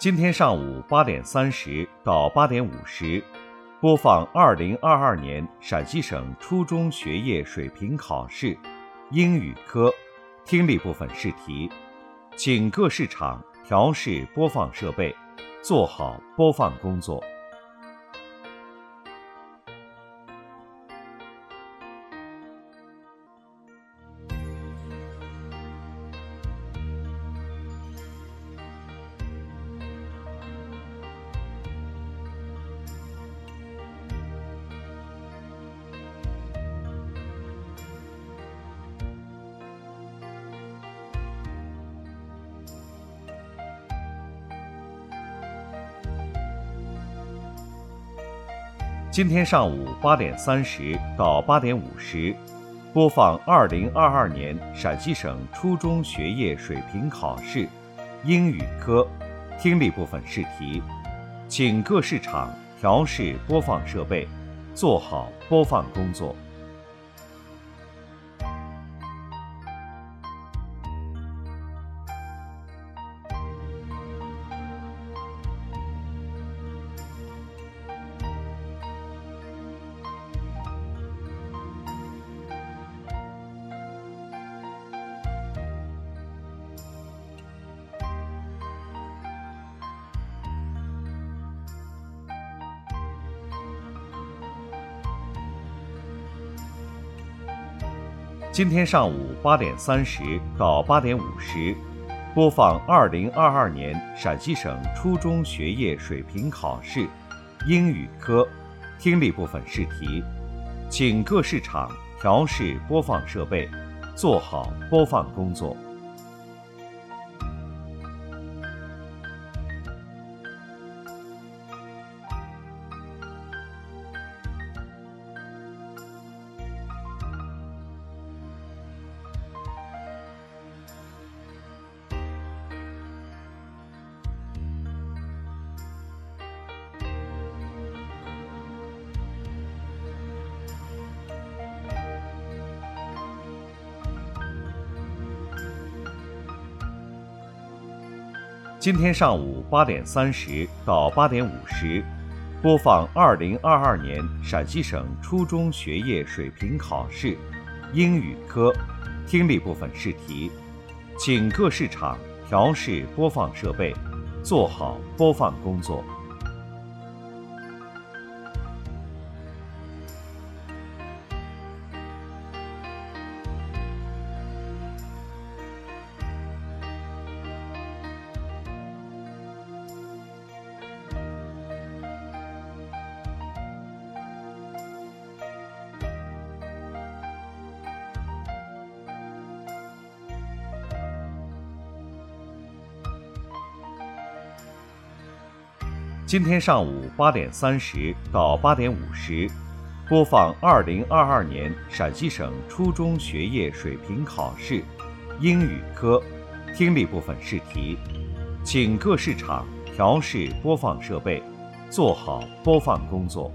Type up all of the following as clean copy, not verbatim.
今天上午8点30到8点50，播放2022年陕西省初中学业水平考试英语科听力部分试题，请各市场调试播放设备，做好播放工作。今天上午8点30到8点50，播放2022年陕西省初中学业水平考试英语科听力部分试题，请各市场调试播放设备，做好播放工作。今天上午8点30到8点50，播放2022年陕西省初中学业水平考试英语科听力部分试题，请各市场调试播放设备，做好播放工作。今天上午8点30到8点50，播放2022年陕西省初中学业水平考试英语科听力部分试题，请各市场调试播放设备，做好播放工作。今天上午8点30到8点50，播放2022年陕西省初中学业水平考试英语科听力部分试题，请各市场调试播放设备，做好播放工作。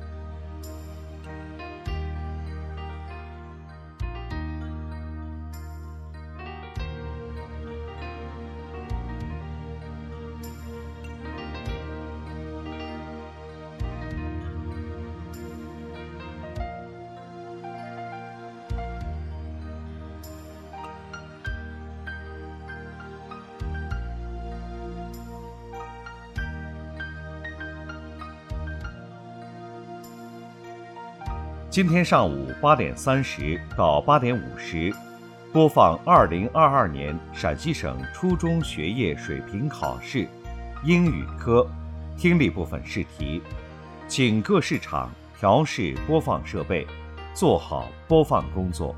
今天上午8点30到8点50，播放2022年陕西省初中学业水平考试英语科听力部分试题，请各市场调试播放设备，做好播放工作。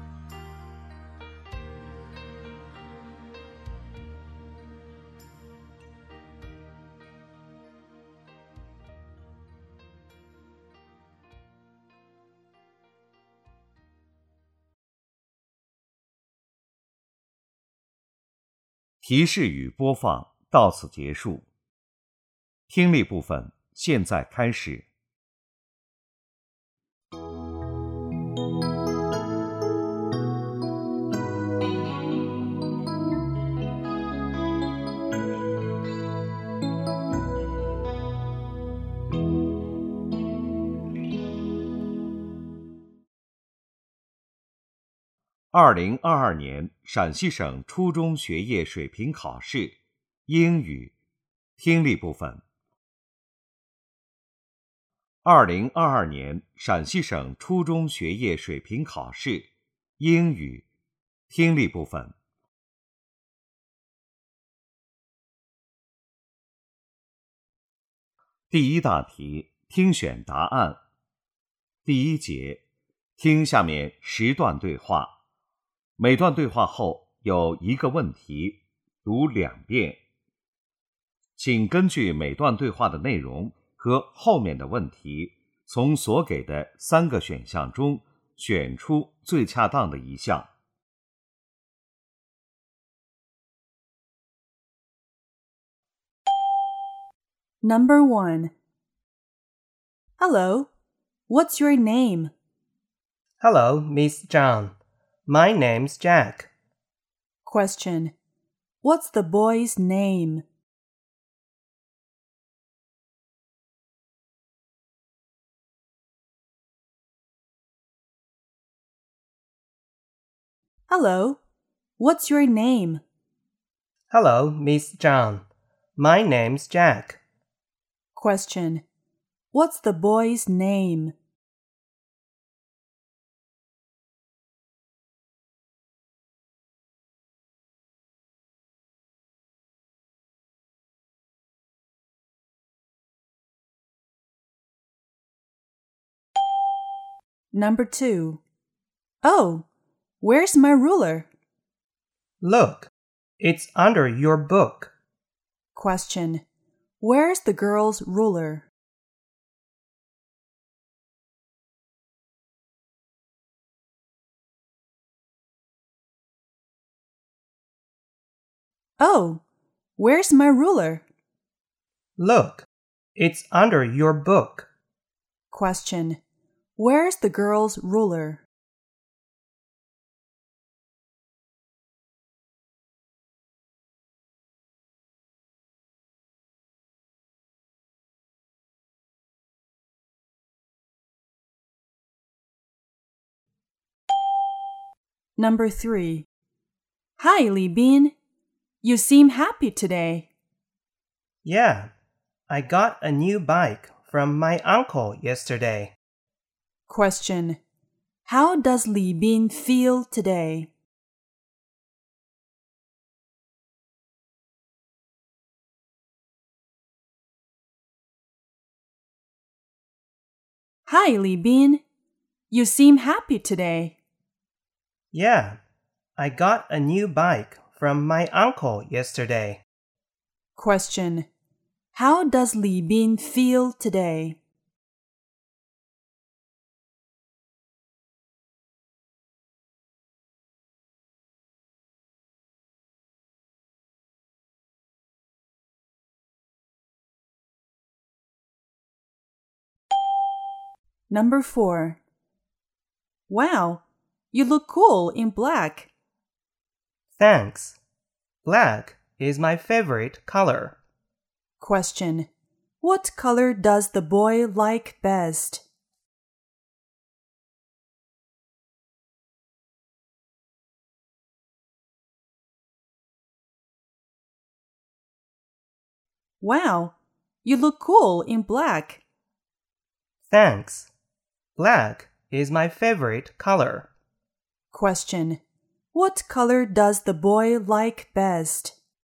提示语播放到此结束。听力部分现在开始。 2022年陕西省初中学业水平考试英语听力部分。2022年陕西省初中学业水平考试英语听力部分。第一大题，听选答案。第一节，听下面10段对话，每段对话后有一个问题，读2遍。请根据每段对话的内容和后面的问题，从所给的3个选项中选出最恰当的一项。 Number 1. Hello, what's your name? Hello, Miss Zhang. My name's Jack. Question. What's the boy's name? Hello, what's your name? Hello, Miss Zhang. My name's Jack. Question. What's the boy's name? Number 2. Oh, where's my ruler? Look, it's under your book. Question. Where's the girl's ruler? Oh, where's my ruler? Look, it's under your book. Question. Where's the girl's ruler? Number 3. Hi, Li Bin. You seem happy today. Yeah, I got a new bike from my uncle yesterday. Question. How does Li Bin feel today? Hi, Li Bin. You seem happy today. Yeah, I got a new bike from my uncle yesterday. Question. How does Li Bin feel today? Number 4. Wow, you look cool in black. Thanks. Black is my favorite color. Question. What color does the boy like best? Wow, you look cool in black. Thanks. Black is my favorite color. Question. What color does the boy like best?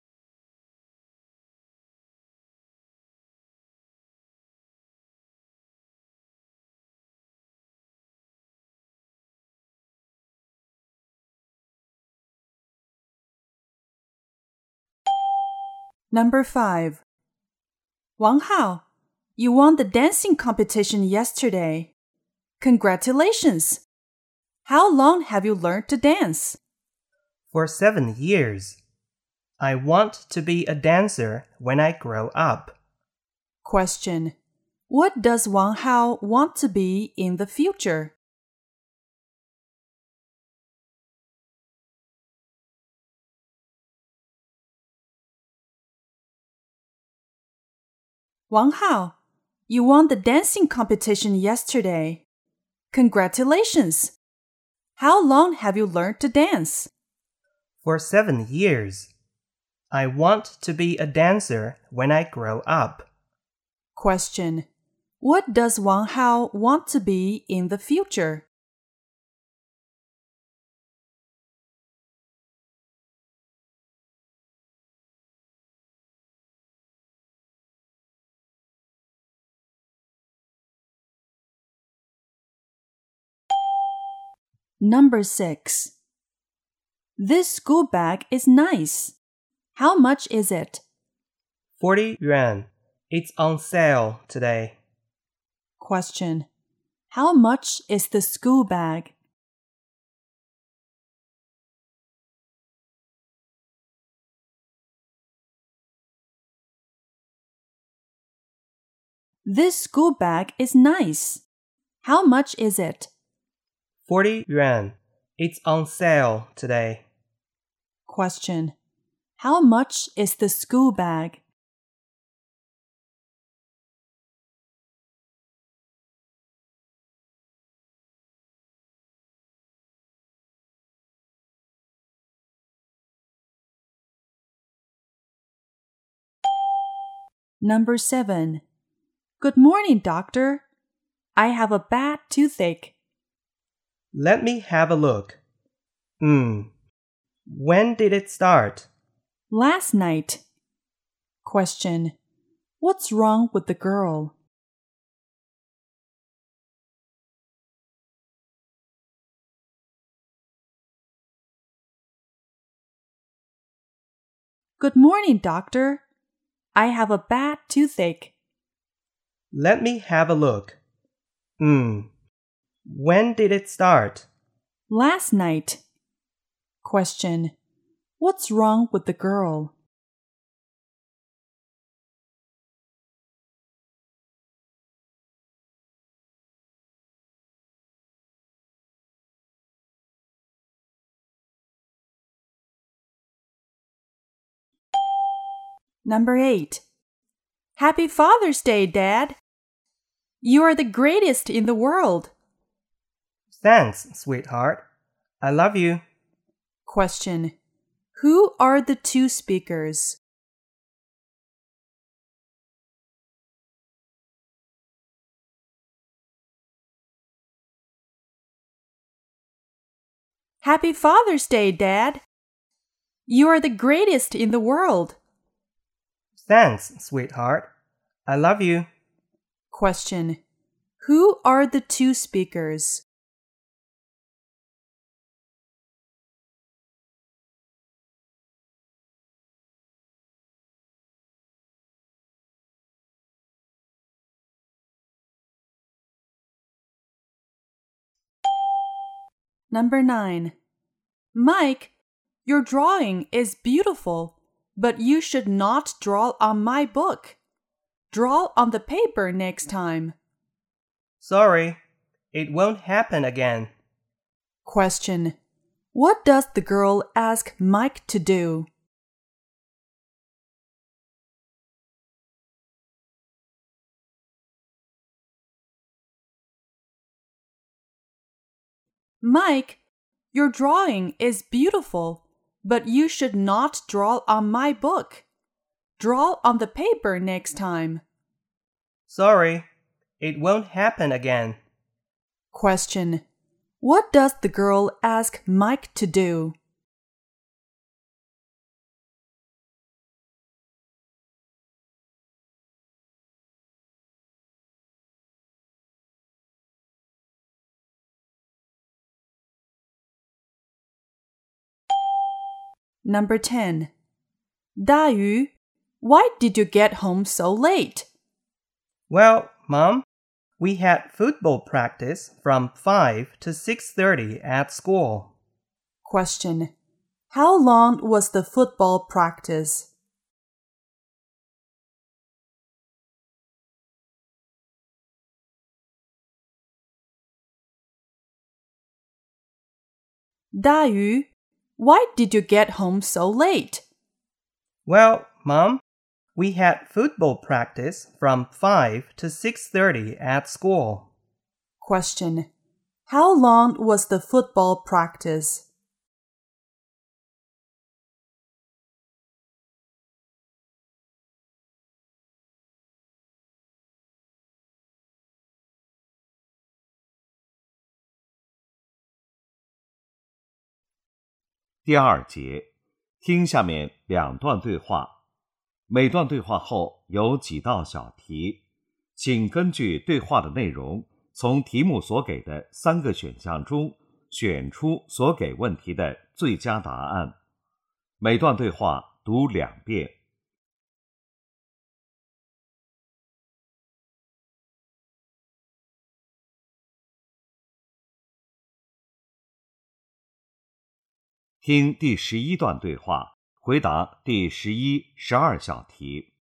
Number 5. Wang Hao, you won the dancing competition yesterday. Congratulations! How long have you learned to dance? For 7 years. I want to be a dancer when I grow up. Question. What does Wang Hao want to be in the future? Wang Hao, you won the dancing competition yesterday. Congratulations! How long have you learned to dance? For 7 years. I want to be a dancer when I grow up. Question. What does Wang Hao want to be in the future? Number 6. This school bag is nice. How much is it? 40 yuan. It's on sale today. Question. How much is the school bag? This school bag is nice. How much is it? 40 yuan. It's on sale today. Question. How much is the school bag? Number 7. Good morning, doctor. I have a bad toothache. Let me have a look. When did it start? Last night. Question. What's wrong with the girl? Good morning, doctor. I have a bad toothache. Let me have a look. When did it start? Last night. Question. What's wrong with the girl? Number 8. Happy Father's Day, Dad. You are the greatest in the world. Thanks, sweetheart. I love you. Question. Who are the two speakers? Happy Father's Day, Dad. You are the greatest in the world. Thanks, sweetheart. I love you. Question. Who are the two speakers? Number 9. Mike, your drawing is beautiful, but you should not draw on my book. Draw on the paper next time. Sorry, it won't happen again. Question. What does the girl ask Mike to do? Mike, your drawing is beautiful, but you should not draw on my book. Draw on the paper next time. Sorry, it won't happen again. Question. What does the girl ask Mike to do? Number 10. Dayu, why did you get home so late? Well, Mom, we had football practice from 5 to 6:30 at school. Question. How long was the football practice? Dayu, why did you get home so late? Well, Mom, we had football practice from 5 to 6:30 at school. Question. How long was the football practice? 第二节，听下面两段对话，每段对话后有几道小题，请根据对话的内容，从题目所给的3个选项中选出所给问题的最佳答案。每段对话读2遍。听第11段对话，回答第11、12小题。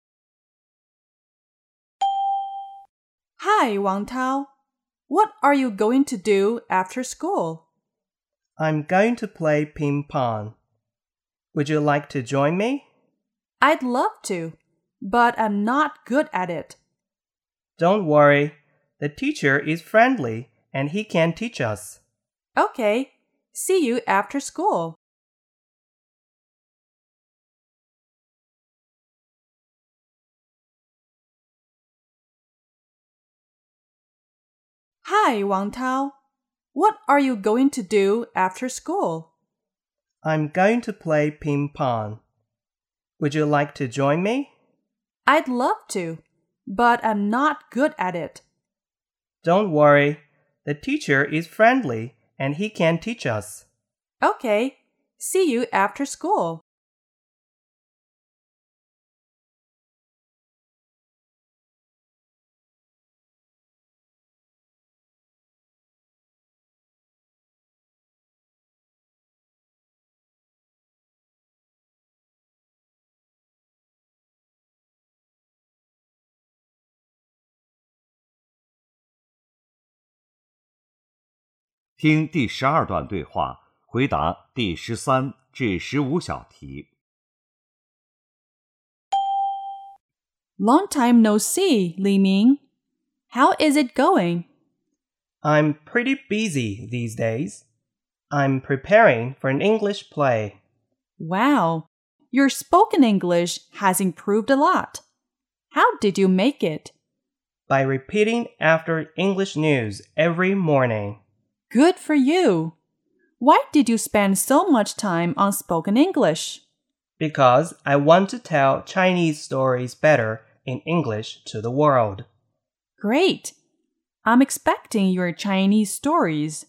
Hi, Wang Tao. What are you going to do after school? I'm going to play ping pong. Would you like to join me? I'd love to, but I'm not good at it. Don't worry. The teacher is friendly and he can teach us. Okay, see you after school. Hi, Wang Tao. What are you going to do after school? I'm going to play ping pong. Would you like to join me? I'd love to, but I'm not good at it. Don't worry. The teacher is friendly and he can teach us. Okay, see you after school. 听第12段对话，回答第13至15小题。 Long time no see, Li Ming. How is it going? I'm pretty busy these days. I'm preparing for an English play. Wow, your spoken English has improved a lot. How did you make it? By repeating after English news every morning. Good for you. Why did you spend so much time on spoken English? Because I want to tell Chinese stories better in English to the world. Great. I'm expecting your Chinese stories.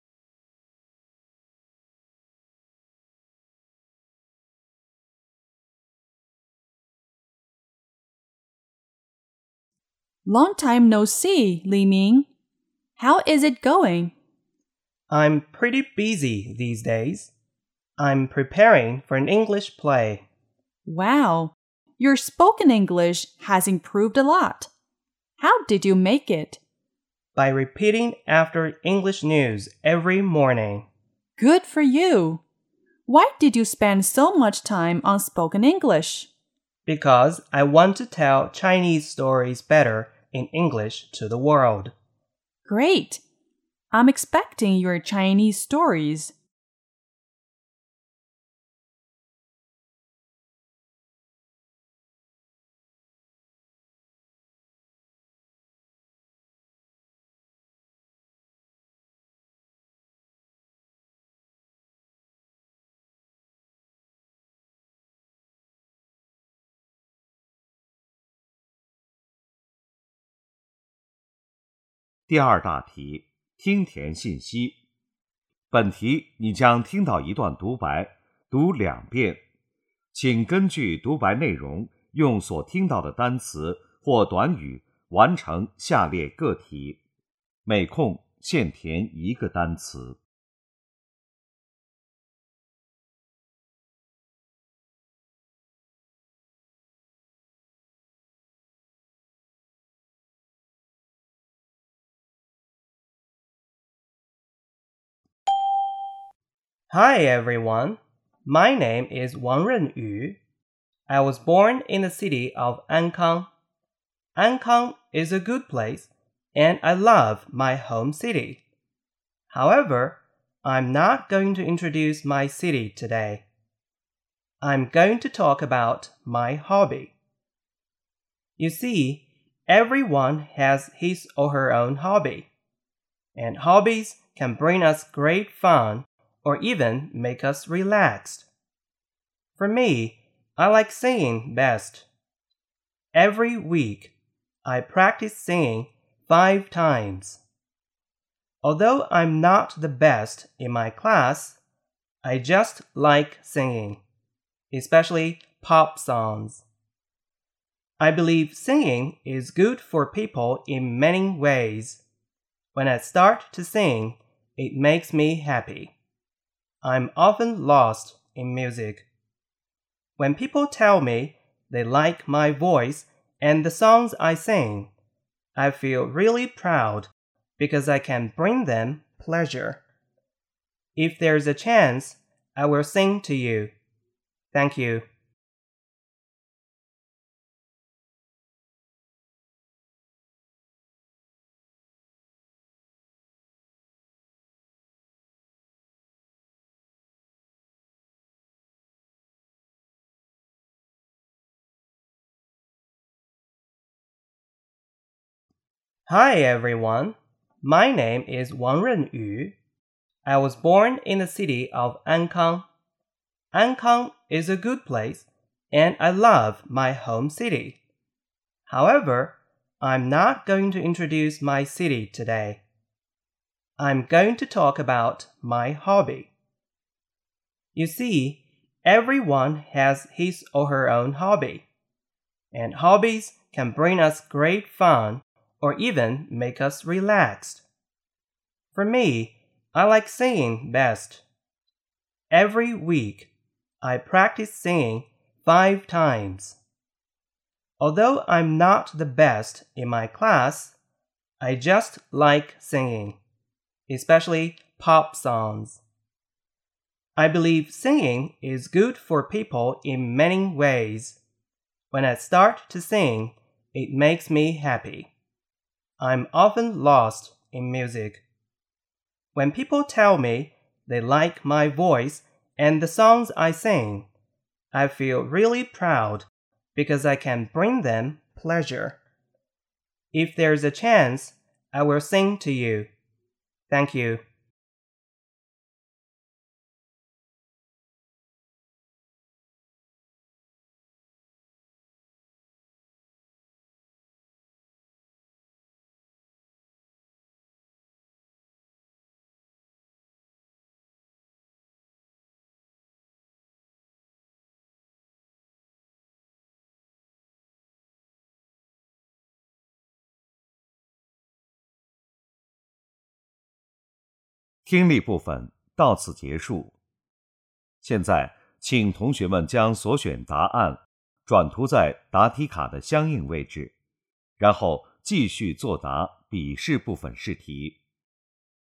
Long time no see, Li Ming. How is it going? I'm pretty busy these days. I'm preparing for an English play. Wow, your spoken English has improved a lot. How did you make it? By repeating after English news every morning. Good for you. Why did you spend so much time on spoken English? Because I want to tell Chinese stories better in English to the world. Great. I'm expecting your Chinese stories. 第2大题，听填信息。本题你将听到一段独白，读2遍。请根据独白内容，用所听到的单词或短语完成下列各题。每空限填1个单词。 Hi everyone. My name is Wang Renyu. I was born in the city of Ankang. Ankang is a good place, and I love my home city. However, I'm not going to introduce my city today. I'm going to talk about my hobby. You see, everyone has his or her own hobby, and hobbies can bring us great fun or even make us relaxed. For me, I like singing best. Every week, I practice singing 5 times. Although I'm not the best in my class, I just like singing, especially pop songs. I believe singing is good for people in many ways. When I start to sing, it makes me happy. I'm often lost in music. When people tell me they like my voice and the songs I sing, I feel really proud because I can bring them pleasure. If there's a chance, I will sing to you. Thank you. Hi everyone, my name is Wang Renyu. I was born in the city of Ankang. Ankang is a good place, and I love my home city. However, I'm not going to introduce my city today. I'm going to talk about my hobby. You see, everyone has his or her own hobby, and hobbies can bring us great fun or even make us relaxed. For me, I like singing best. Every week, I practice singing 5 times. Although I'm not the best in my class, I just like singing, especially pop songs. I believe singing is good for people in many ways. When I start to sing, it makes me happy. I'm often lost in music. When people tell me they like my voice and the songs I sing, I feel really proud because I can bring them pleasure. If there's a chance, I will sing to you. Thank you. 听力部分到此结束。现在，请同学们将所选答案转涂在答题卡的相应位置，然后继续作答笔试部分试题。